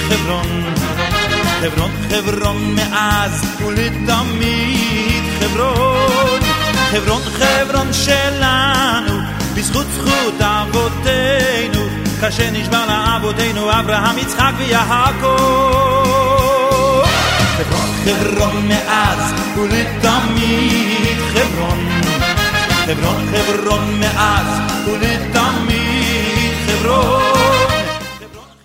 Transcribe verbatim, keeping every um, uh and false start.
חברון, חברון, חברון מאז ולתמיד חברון, חברון, חברון שלנו, בזכות זכות אבותינו, כאשר נשבע לאבותינו אברהם, יצחק ויעקב. חברון, חברון מאז ולתמיד חברון, חברון, חברון מאז ולתמיד